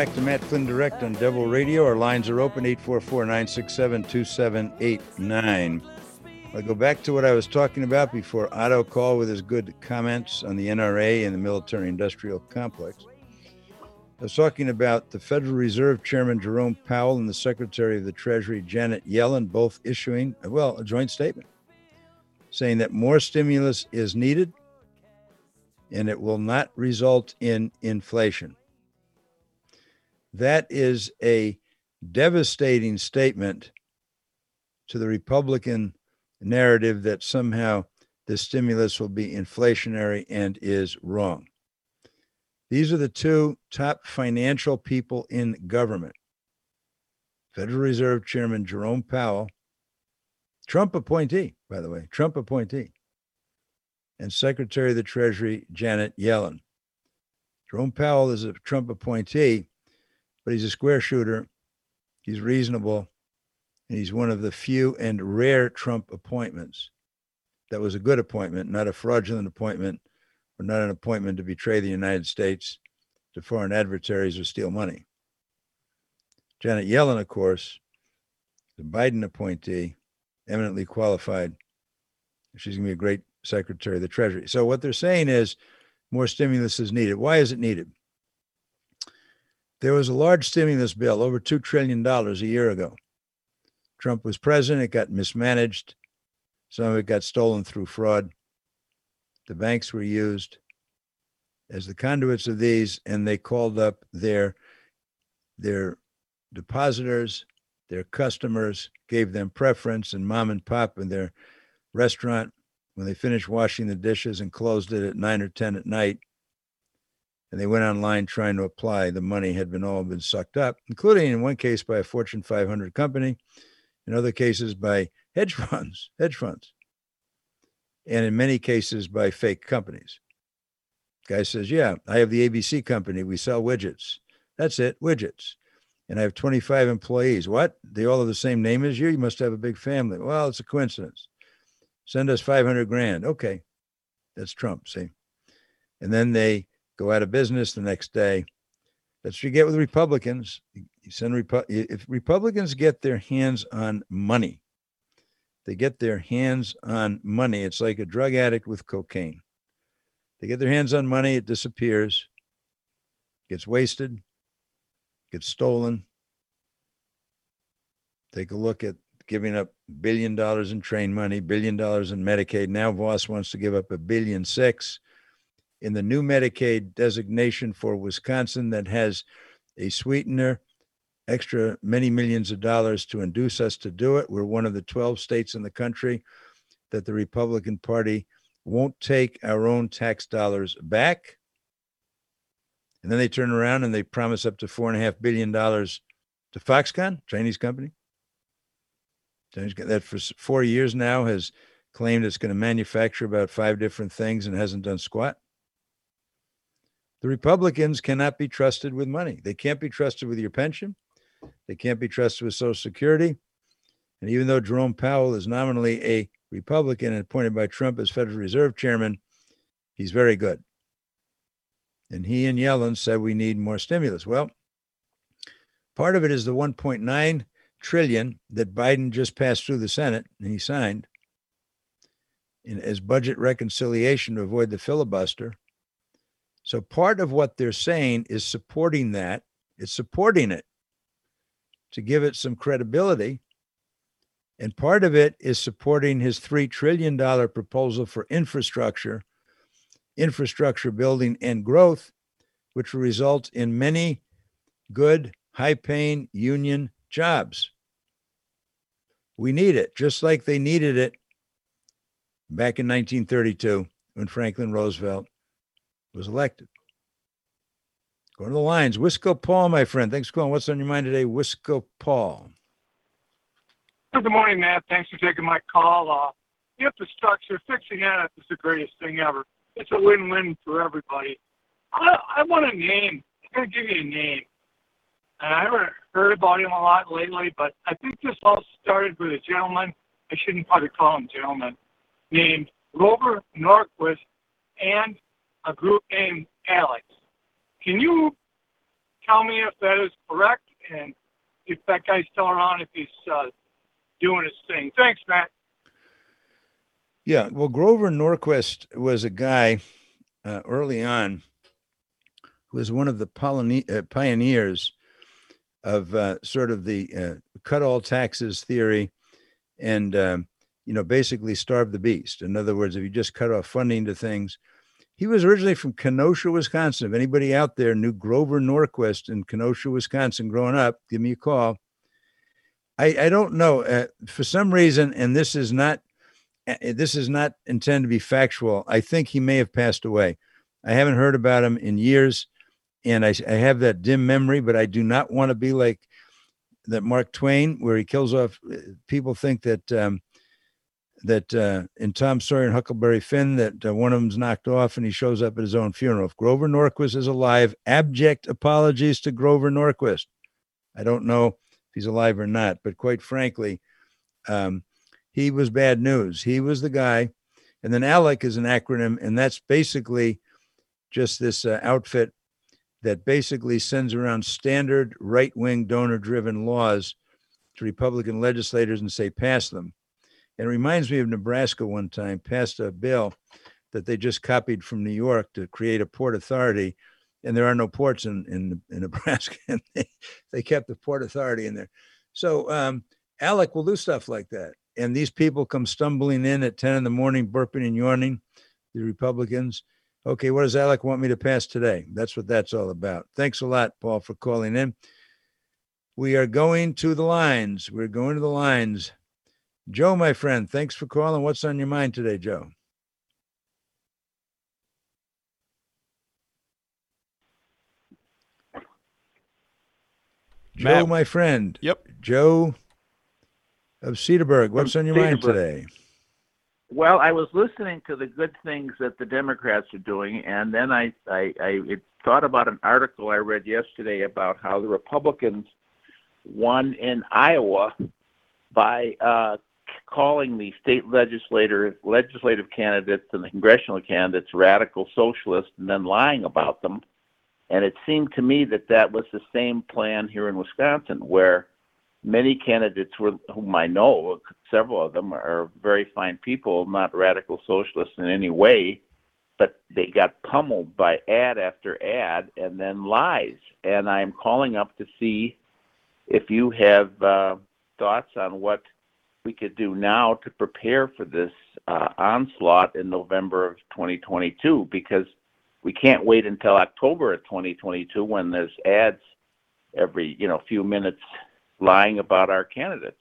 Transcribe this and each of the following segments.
back to Matt Flynn Direct on Devil Radio. Our lines are open, 844-967-2789. I'll go back to what I was talking about before Otto called with his good comments on the NRA and the military-industrial complex. I was talking about the Federal Reserve Chairman Jerome Powell and the Secretary of the Treasury Janet Yellen both issuing, a joint statement saying that more stimulus is needed and it will not result in inflation. That is a devastating statement to the Republican narrative that somehow the stimulus will be inflationary and is wrong. These are the two top financial people in government. Federal Reserve Chairman Jerome Powell, Trump appointee, by the way, Trump appointee, and Secretary of the Treasury Janet Yellen. Jerome Powell is a Trump appointee, but he's a square shooter, he's reasonable, and he's one of the few and rare Trump appointments that was a good appointment, not a fraudulent appointment, or not an appointment to betray the United States to foreign adversaries or steal money. Janet Yellen, of course, the Biden appointee, eminently qualified. She's going to be a great Secretary of the Treasury. So what they're saying is more stimulus is needed. Why is it needed? There was a large stimulus bill, over $2 trillion a year ago. Trump was president. It got mismanaged. Some of it got stolen through fraud. The banks were used as the conduits of these, and they called up their depositors, their customers, gave them preference, and mom and pop in their restaurant, when they finished washing the dishes and closed it at 9 or 10 at night, and they went online trying to apply, the money had all been sucked up, including in one case by a Fortune 500 company, in other cases by hedge funds, and in many cases by fake companies. Guy says, yeah, I have the ABC company. We sell widgets. That's it, widgets. And I have 25 employees. What? They all have the same name as you? You must have a big family. Well, it's a coincidence. Send us $500,000. Okay. That's Trump, see? And then they go out of business the next day. That's what you get with Republicans. If Republicans get their hands on money, they get their hands on money. It's like a drug addict with cocaine. They get their hands on money, it disappears, gets wasted, gets stolen. Take a look at giving up $1 billion in train money, $1 billion in Medicaid. Now Voss wants to give up $1.6 billion in the new Medicaid designation for Wisconsin that has a sweetener, extra many millions of dollars to induce us to do it. We're one of the 12 states in the country that the Republican Party won't take our own tax dollars back. And then they turn around and they promise up to $4.5 billion to Foxconn, Chinese company. That for 4 years now has claimed it's going to manufacture about 5 different things and hasn't done squat. The Republicans cannot be trusted with money. They can't be trusted with your pension. They can't be trusted with Social Security. And even though Jerome Powell is nominally a Republican and appointed by Trump as Federal Reserve Chairman, he's very good. And he and Yellen said we need more stimulus. Well, part of it is the $1.9 trillion that Biden just passed through the Senate and he signed as budget reconciliation to avoid the filibuster. So part of what they're saying is supporting that. It's supporting it to give it some credibility. And part of it is supporting his $3 trillion proposal for infrastructure building and growth, which will result in many good, high-paying union jobs. We need it, just like they needed it back in 1932 when Franklin Roosevelt was elected. Go to the lines. Wisco Paul, my friend. Thanks for calling. What's on your mind today, Wisco Paul? Good morning, Matt. Thanks for taking my call. Infrastructure, fixing that is the greatest thing ever. It's a win-win for everybody. I want a name. I'm going to give you a name. And I haven't heard about him a lot lately, but I think this all started with a gentleman, I shouldn't probably call him gentleman, named Grover Norquist and a group named Alex. Can you tell me if that is correct and if that guy's still around, if he's doing his thing. Thanks, Matt. Yeah, well, Grover Norquist was a guy early on who was one of the pioneers of sort of the cut all taxes theory and, basically starve the beast. In other words, if you just cut off funding to things. He was originally from Kenosha, Wisconsin. If anybody out there knew Grover Norquist in Kenosha, Wisconsin growing up, give me a call. I don't know. For some reason, and this is not intended to be factual, I think he may have passed away. I haven't heard about him in years, and I have that dim memory, but I do not want to be like that Mark Twain, where he kills off. People think that in Tom Sawyer and Huckleberry Finn, that one of them's knocked off and he shows up at his own funeral. If Grover Norquist is alive, abject apologies to Grover Norquist. I don't know if he's alive or not, but quite frankly, he was bad news. He was the guy. And then ALEC is an acronym, and that's basically just this outfit that basically sends around standard right-wing donor-driven laws to Republican legislators and say, pass them. And it reminds me of Nebraska one time passed a bill that they just copied from New York to create a port authority. And there are no ports in Nebraska. And they kept the port authority in there. So ALEC will do stuff like that. And these people come stumbling in at 10 in the morning, burping and yawning, the Republicans. Okay, what does ALEC want me to pass today? That's what that's all about. Thanks a lot, Paul, for calling in. We are going to the lines. We're going to the lines. Joe, my friend, thanks for calling. What's on your mind today, Joe? Matt. Joe, my friend. Yep. Joe of Cedarburg. What's on your mind today? Well, I was listening to the good things that the Democrats are doing, and then I thought about an article I read yesterday about how the Republicans won in Iowa by calling the state legislative candidates and the congressional candidates radical socialists and then lying about them. And it seemed to me that that was the same plan here in Wisconsin, where many candidates whom I know, several of them are very fine people, not radical socialists in any way, but they got pummeled by ad after ad and then lies. And I'm calling up to see if you have thoughts on what we could do now to prepare for this onslaught in November of 2022, because we can't wait until October of 2022 when there's ads every few minutes lying about our candidates.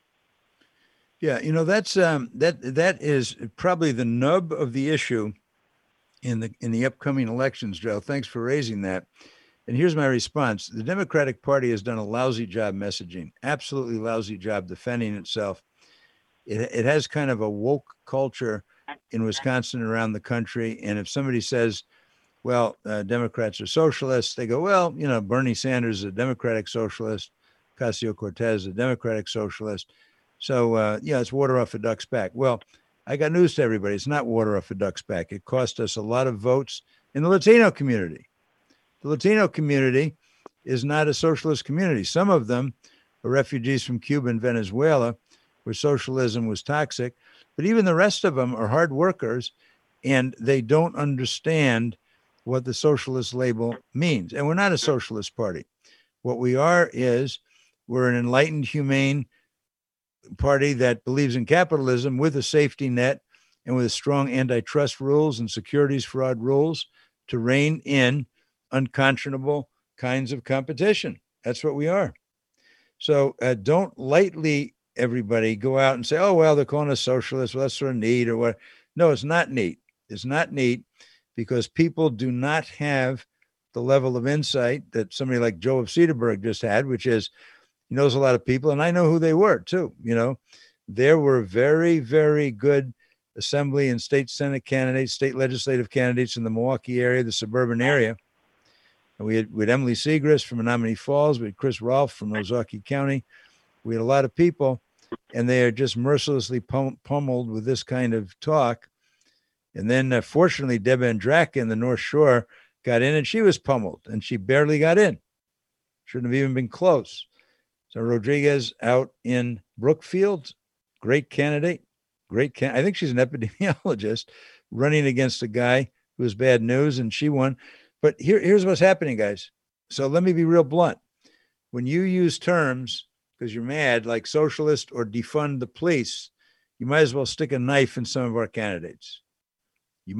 Yeah, that's that is probably the nub of the issue in the upcoming elections, Joe. Thanks for raising that. And here's my response. The Democratic Party has done a lousy job messaging, absolutely lousy job defending itself. It has kind of a woke culture in Wisconsin and around the country. And if somebody says, well, Democrats are socialists, they go, well, Bernie Sanders is a Democratic socialist. Ocasio-Cortez is a Democratic socialist. So, it's water off a duck's back. Well, I got news to everybody. It's not water off a duck's back. It cost us a lot of votes in the Latino community. The Latino community is not a socialist community. Some of them are refugees from Cuba and Venezuela, where socialism was toxic. But even the rest of them are hard workers, and they don't understand what the socialist label means. And we're not a socialist party. What we are is we're an enlightened, humane party that believes in capitalism with a safety net and with strong antitrust rules and securities fraud rules to rein in unconscionable kinds of competition. That's what we are. So don't lightly, everybody, go out and say, oh, well, they're calling us socialists. Well, that's sort of neat or what. No, it's not neat. It's not neat because people do not have the level of insight that somebody like Joe of Cedarburg just had, which is he knows a lot of people, and I know who they were too. There were very, very good assembly and state senate candidates, state legislative candidates in the Milwaukee area, the suburban area. And we had Emily Segrist from Menominee Falls. We had Chris Rolfe from Ozaukee County. We had a lot of people, and they are just mercilessly pummeled with this kind of talk. And then, fortunately, Deb Andraka in the North Shore got in, and she was pummeled, and she barely got in. Shouldn't have even been close. So Rodriguez out in Brookfield, great candidate. I think she's an epidemiologist running against a guy who was bad news, and she won. But here's what's happening, guys. So let me be real blunt. When you use terms because you're mad, like socialist or defund the police, you might as well stick a knife in some of our candidates. We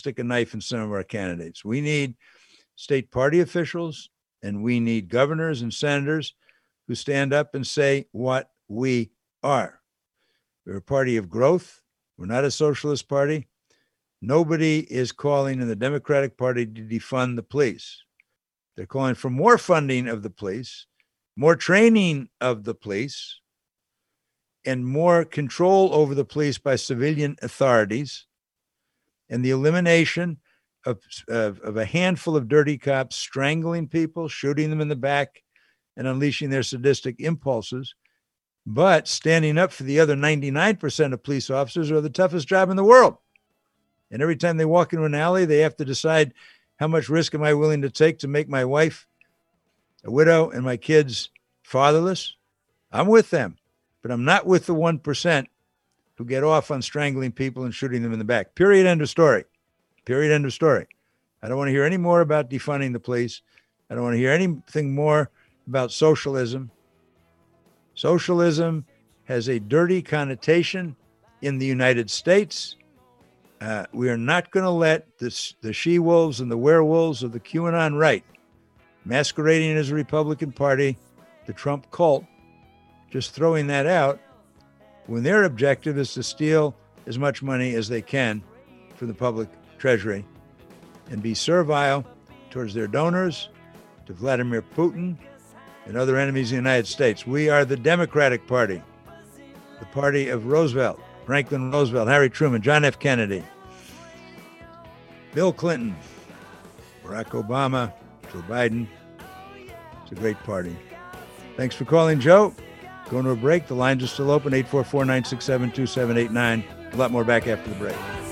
need state party officials, and we need governors and senators who stand up and say what we are. We're a party of growth. We're not a socialist party. Nobody is calling in the Democratic Party to defund the police. They're calling for more funding of the police, more training of the police, and more control over the police by civilian authorities, and the elimination of a handful of dirty cops strangling people, shooting them in the back, and unleashing their sadistic impulses, but standing up for the other 99% of police officers who are the toughest job in the world. And every time they walk into an alley, they have to decide, how much risk am I willing to take to make my wife a widow and my kids fatherless? I'm with them, but I'm not with the 1% who get off on strangling people and shooting them in the back. Period. End of story. Period. End of story. I don't want to hear any more about defunding the police. I don't want to hear anything more about socialism. Socialism has a dirty connotation in the United States. We are not going to let the she-wolves and the werewolves of the QAnon right, masquerading as a Republican Party, the Trump cult, just throwing that out when their objective is to steal as much money as they can from the public treasury and be servile towards their donors, to Vladimir Putin and other enemies of the United States. We are the Democratic Party, the party of Roosevelt, Franklin Roosevelt, Harry Truman, John F. Kennedy, Bill Clinton, Barack Obama, Joe Biden. It's a great party. Thanks for calling, Joe. Going to a break. The lines are still open, 844-967-2789. A lot more back after the break.